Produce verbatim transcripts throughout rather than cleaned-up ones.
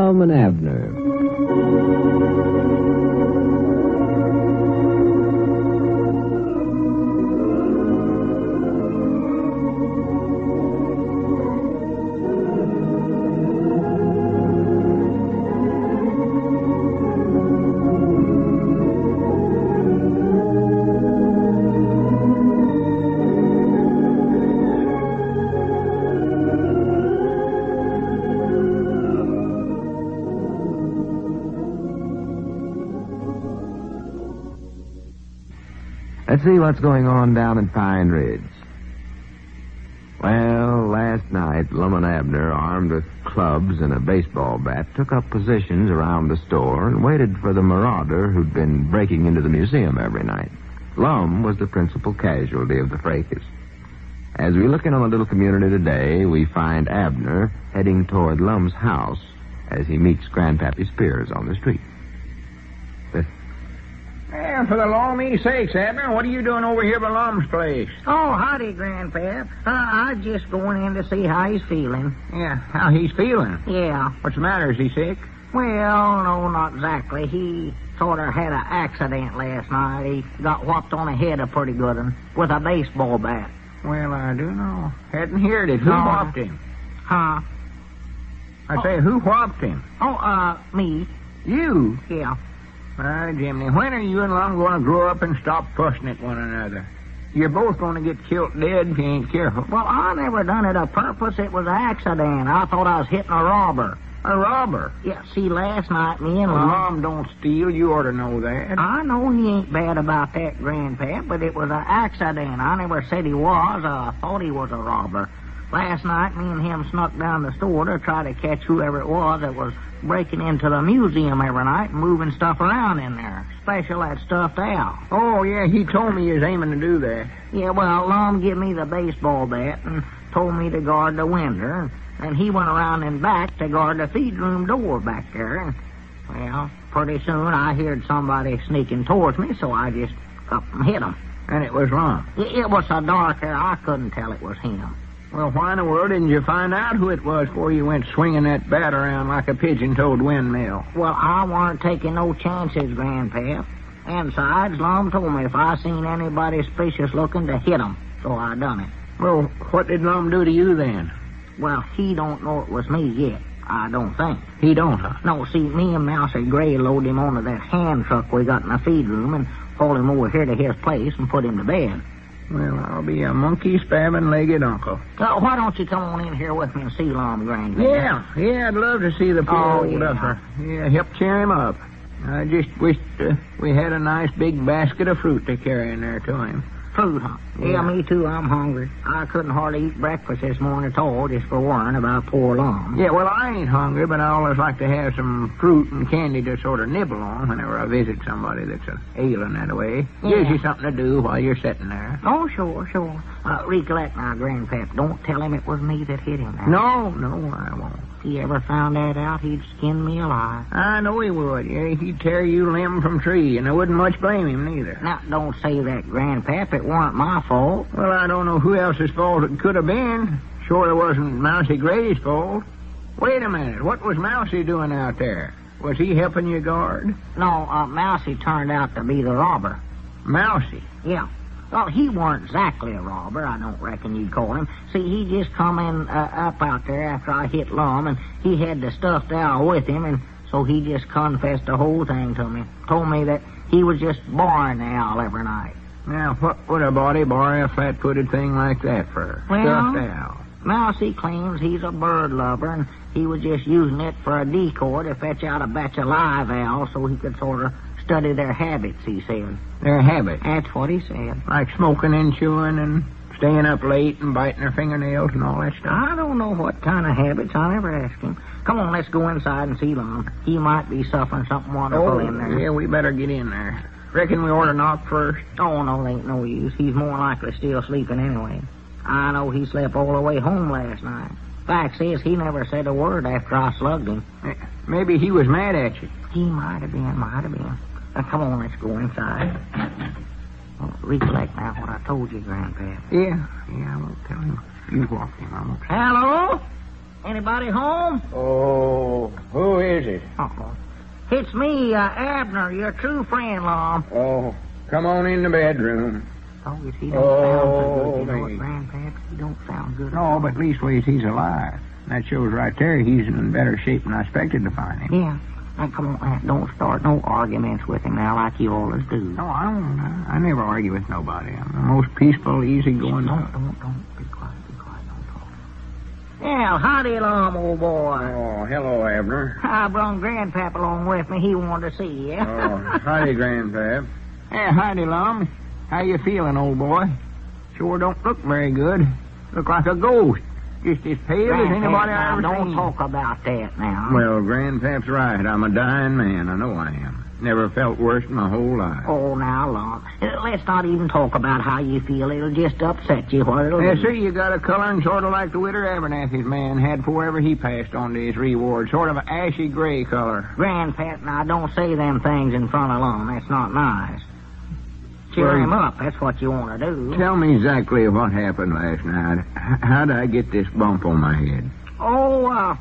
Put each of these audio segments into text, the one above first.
Lum and Abner. Let's see what's going on down in Pine Ridge. Well, last night, Lum and Abner, armed with clubs and a baseball bat, took up positions around the store and waited for the marauder who'd been breaking into the museum every night. Lum was the principal casualty of the fracas. As we look in on the little community today, we find Abner heading toward Lum's house as he meets Grandpappy Spears on the street. Well, for the law me sakes, Abner, what are you doing over here by Lum's place? Oh, howdy, Grandpap. Uh, I was just going in to see how he's feeling. Yeah, how he's feeling? Yeah. What's the matter? Is he sick? Well, no, not exactly. He sort of had an accident last night. He got whopped on the head a pretty good one with a baseball bat. Well, I do know. Hadn't heard it. Who No. whopped him? Huh? I say, who whopped him? Oh, uh, me. You? Yeah. Ah, Jimmy, when are you and Lum going to grow up and stop fussing at one another? You're both going to get killed dead if you ain't careful. Well, I never done it a purpose. It was an accident. I thought I was hitting a robber. A robber? Yeah, see, last night me and Well, Lum... Lum don't steal. You ought to know that. I know he ain't bad about that, Grandpap, but it was an accident. I never said he was. I thought he was a robber. Last night, me and him snuck down the store to try to catch whoever it was that was breaking into the museum every night and moving stuff around in there, especially that stuffed owl. Oh, yeah, he told me he was aiming to do that. Yeah, well, Lum give me the baseball bat and told me to guard the window, and he went around in back to guard the feed room door back there, and, well, pretty soon I heard somebody sneaking towards me, so I just up and hit him. And it was Lum. It, it was so dark there, I couldn't tell it was him. Well, why in the world didn't you find out who it was before you went swinging that bat around like a pigeon-toed windmill? Well, I weren't taking no chances, Grandpap. And besides, Lum told me if I seen anybody suspicious looking to hit 'em, so I done it. Well, what did Lum do to you then? Well, he don't know it was me yet. I don't think. He don't, huh? No, see, me and Mousy Gray loaded him onto that hand truck we got in the feed room and hauled him over here to his place and put him to bed. Well, I'll be a monkey-spabbing-legged uncle. Uh, why don't you come on in here with me and see Lum, Grandpap? Yeah, yeah, I'd love to see the poor Oh, old yeah. duffer. Yeah, help cheer him up. I just wished uh, we had a nice big basket of fruit to carry in there to him. Food, huh? Yeah. Yeah. me too. I'm hungry. I couldn't hardly eat breakfast this morning at all just for worrying about poor Lum. Yeah, well, I ain't hungry, but I always like to have some fruit and candy to sort of nibble on whenever I visit somebody that's a ailing that way. Yeah. Gives you something to do while you're sitting there. Oh, sure, sure. Uh, recollect now, Grandpap. Don't tell him it was me that hit him. No, Now. no, I won't. If he ever found that out, he'd skin me alive. I know he would. Yeah, he'd tear you limb from tree, and I wouldn't much blame him neither. Now, don't say that, Grandpap. It weren't my fault. Well, I don't know who else's fault it could have been. Sure it wasn't Mousy Gray's fault. Wait a minute. What was Mousy doing out there? Was he helping you guard? No, uh, Mousy turned out to be the robber. Mousy? Yeah. Well, he weren't exactly a robber, I don't reckon you'd call him. See, he just come in uh, up out there after I hit Lum, and he had the stuffed owl with him, and so he just confessed the whole thing to me. Told me that he was just borrowing the owl every night. Now, what would a body borrow a flat-footed thing like that for? Well, Stuffed owl. Mousy claims he's a bird lover, and he was just using it for a decoy to fetch out a batch of live owls so he could sort of study their habits, he said. Their habit? That's what he said. Like smoking and chewing and staying up late and biting their fingernails and all that stuff? I don't know what kind of habits. I never asked him. Come on, let's go inside and see Lum. He might be suffering something wonderful Oh, in there. yeah, we better get in there. Reckon we ought to knock first. Oh, no, there ain't no use. He's more likely still sleeping anyway. I know he slept all the way home last night. Fact is, he never said a word after I slugged him. Maybe he was mad at you. He might have been, might have been. Now, come on, let's go inside. Well, recollect now what I told you, Grandpap. Yeah, yeah, I won't tell him. You walk in, I won't. Hello? Anybody home? Oh, who is it? Uh-oh. It's me, uh, Abner, your true friend, Lum. Oh, come on in the bedroom. Oh, yes, he don't Oh, sound so good. You know me. what, Grandpap? He don't sound good. No, but leastways he's alive. That shows right there he's in better shape than I expected to find him. Yeah. Now, come on, Aunt, don't start no arguments with him now like you always do. No, I don't. I, I never argue with nobody. I'm the most peaceful, easygoing. Don't, don't, don't. Be quiet, be quiet. Don't talk. Yeah, howdy, Lum, old boy. Oh, hello, Abner. I brung Grandpap along with me. He wanted to see you. Oh, howdy, Grandpap. Hey, howdy, Lum. How you feeling, old boy? Sure don't look very good. Look like a ghost. Just as pale Grandpap, as anybody I now, ever don't seen. talk about that now. Well, Grandpap's right. I'm a dying man. I know I am. Never felt worse in my whole life. Oh, now, Lum. Uh, Let's not even talk about how you feel. It'll just upset you what it'll Yeah, do. see, you got a coloring sort of like the Widder Abernathy's man had forever he passed on to his reward. Sort of an ashy gray color. Grandpap, now, don't say them things in front of Lum. That's not nice. Cheer Well, him up. That's what you want to do. Tell me exactly what happened last night. H- How'd I get this bump on my head? Oh, uh,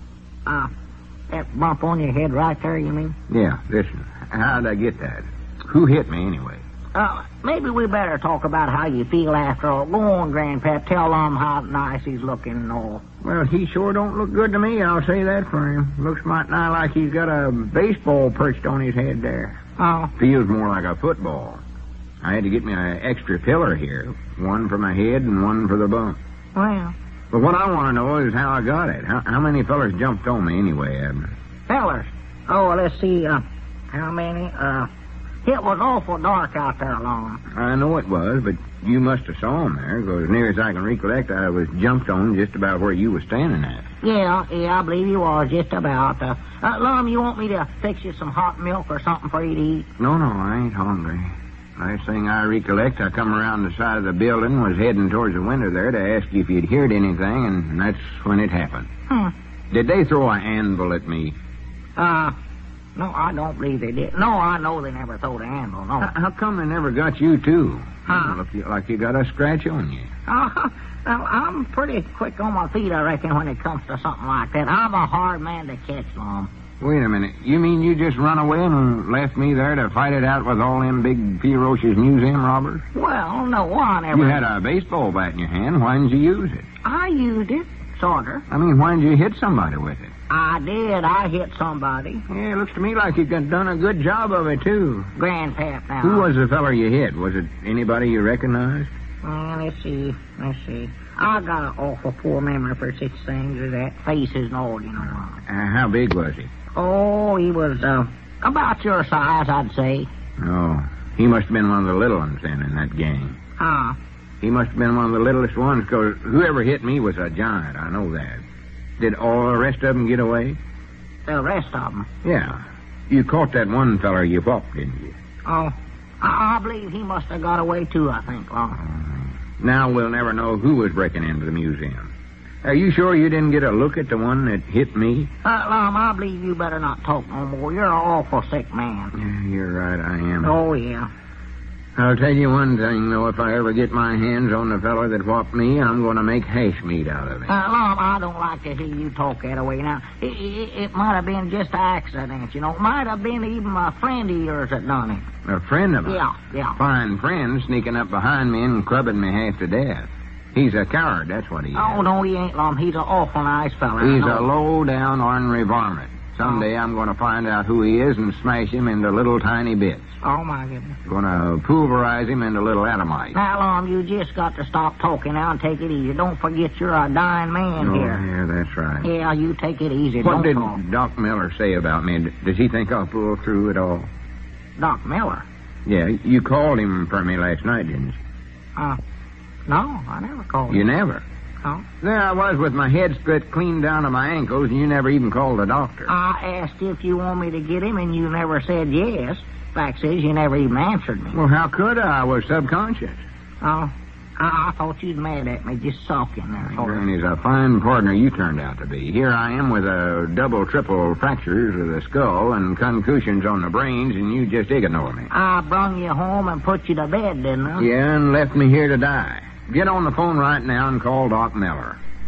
uh, that bump on your head right there, you mean? Yeah, listen. How'd I get that? Who hit me anyway? Uh, maybe we better talk about how you feel after all. Go on, Grandpap. Tell Lum how nice he's looking and all. Well, he sure don't look good to me, I'll say that for him. Looks might nigh like he's got a baseball perched on his head there. Oh, Feels more like a football. I had to get me an extra pillar here. One for my head and one for the bump. well, But what I want to know is how I got it. How, how many fellers jumped on me anyway, Abner? fellers. Oh, well, let's see, uh, how many? Uh, it was awful dark out there, Lum. I know it was, but you must have saw him there, because as near as I can recollect, I was jumped on just about where you was standing at. Yeah, yeah, I believe you was just about. Uh, uh, Lum, you want me to fix you some hot milk or something for you to eat? No, no, I ain't hungry. Last thing I recollect, I come around the side of the building, was heading towards the window there to ask you if you'd heard anything, and that's when it happened. Hmm. Did they throw an anvil at me? Uh, no, I don't believe they did. No, I know they never throw the handle, no. How, how come they never got you, too? Huh? You look you- like you got a scratch on you. Uh, well, I'm pretty quick on my feet, I reckon, when it comes to something like that. I'm a hard man to catch, Lum. Wait a minute. You mean you just run away and left me there to fight it out with all them big ferocious museum robbers? Well, no, I never... You had a baseball bat in your hand. Why didn't you use it? I used it, sorter. I mean, why didn't you hit somebody with it? I did. I hit somebody. Yeah, it looks to me like you got done a good job of it, too. Grandpap now. Who was the feller you hit? Was it anybody you recognized? Well, let's see. Let's see. I got an awful poor memory for such things as that. Faces and all, you know. Uh, how big was he? Oh, he was, uh, about your size, I'd say. Oh, he must have been one of the little ones then in that gang. Huh? He must have been one of the littlest ones, because whoever hit me was a giant. I know that. Did all the rest of them get away? The rest of them. Yeah. You caught that one feller you whopped, didn't you? Oh, I, I believe he must have got away, too, I think, Lum. Now we'll never know who was breaking into the museum. Are you sure you didn't get a look at the one that hit me? Uh, Lum, I believe you better not talk no more. You're an awful sick man. Yeah, you're right, I am. Oh, yeah. I'll tell you one thing, though. If I ever get my hands on the fellow that whopped me, I'm going to make hash meat out of him. Uh, Lum, I don't like to hear you talk that way. Now, it, it, it might have been just an accident, you know. It might have been even a friend of yours that done it. A friend of mine? Yeah, yeah. Fine friend sneaking up behind me and clubbing me half to death. He's a coward, that's what he is. Oh, no, he ain't, Lum. He's an awful nice fella. I He's know. a low-down ornery varmint. Someday I'm going to find out who he is and smash him into little tiny bits. Oh, my goodness. Going to pulverize him into little atomite. Now, Lum, you just got to stop talking now and take it easy. Don't forget you're a dying man Oh, here. yeah, that's right. Yeah, you take it easy. What don't did talk. Doc Miller say about me? Does he think I'll pull through it all? Doc Miller? Yeah, you called him for me last night, didn't you? Uh, no, I never called You him. never. No. There I was with my head split clean down to my ankles, and you never even called the doctor. I asked you if you want me to get him, and you never said yes. Fact is, you never even answered me. Well, how could I? I was subconscious. Oh, I, I thought you'd mad at me just sulking there. sort of. Granny's a fine partner you turned out to be. Here I am with a double, triple fractures of the skull and concussions on the brains, and you just ignore me. I brung you home and put you to bed, didn't I? Yeah, and left me here to die. Get on the phone right now and call Doc Miller.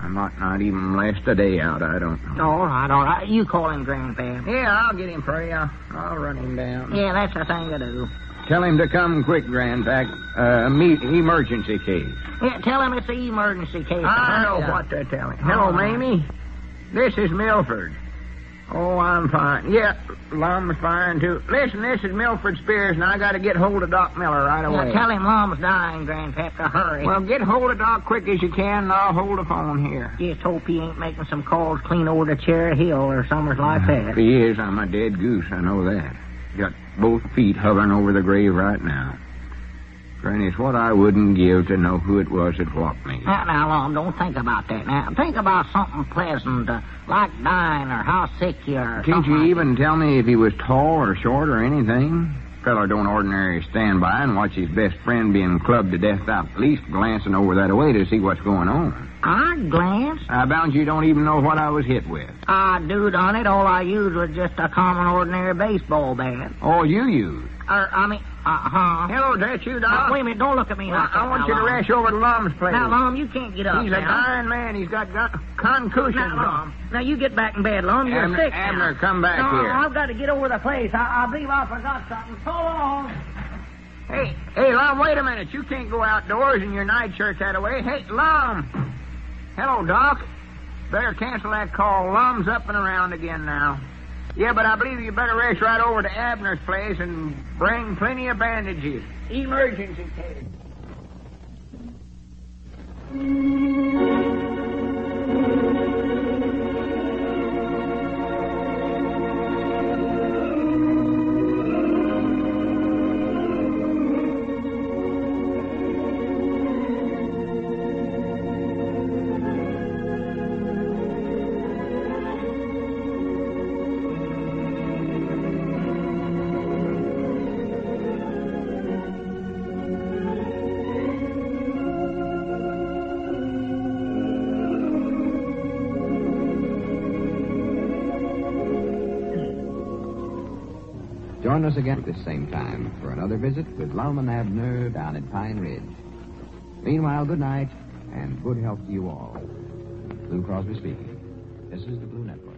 I might not even last a day out, I don't know. All right, all right. You call him, Grandpap. Yeah, I'll get him for you. I'll, I'll run him down. Yeah, that's the thing to do. Tell him to come quick, Grandpack. Uh, meet emergency case. Yeah, tell him it's an emergency case. I know what to tell him. Hello, Mamie. This is Milford. Oh, I'm fine. Yeah, Lum's fine, too. Listen, this is Milford Spears, and I got to get hold of Doc Miller right away. Yeah, tell him Lum's dying, Grandpap, to hurry. Well, get hold of Doc quick as you can, and I'll hold the phone here. Just hope he ain't making some calls clean over to Cherry Hill or somewhere like that. If he is, I'm a dead goose, I know that. Got both feet hovering over the grave right now. Granny, it's what I wouldn't give to know who it was that walked me. Now, now, Lum, don't think about that. Now, think about something pleasant, uh, like dying or how sick you are. Can't you like even tell me if he was tall or short or anything? Feller don't ordinarily stand by and watch his best friend being clubbed to death without at least glancing over that way to see what's going on. I glanced. I bound you don't even know what I was hit with. I do, done it. All I used was just a common, ordinary baseball bat. All you used? Or, I mean, uh-huh. Hello, that's you, Now, Doc. wait a minute, don't look at me Well, like I that want now, you to Lum. rush over to Lum's place. Now, Lum, you can't get up He's a now. dying man. He's got, got concussion. Now, Lum, now you get back in bed, Lum. You're Abner, sick now. Abner, come back no, here. I've got to get over the place. I, I believe I forgot something. So long. Hey, hey, Lum, wait a minute. You can't go outdoors in your nightshirt that way. Hey, Lum. Hello, Doc. Better cancel that call. Lum's up and around again now. Yeah, but I believe you better race right over to Abner's place and bring plenty of bandages. Emergency case. Join us again at this same time for another visit with Lum and Abner down at Pine Ridge. Meanwhile, good night and good health to you all. Lou Crosby speaking. This is the Blue Network.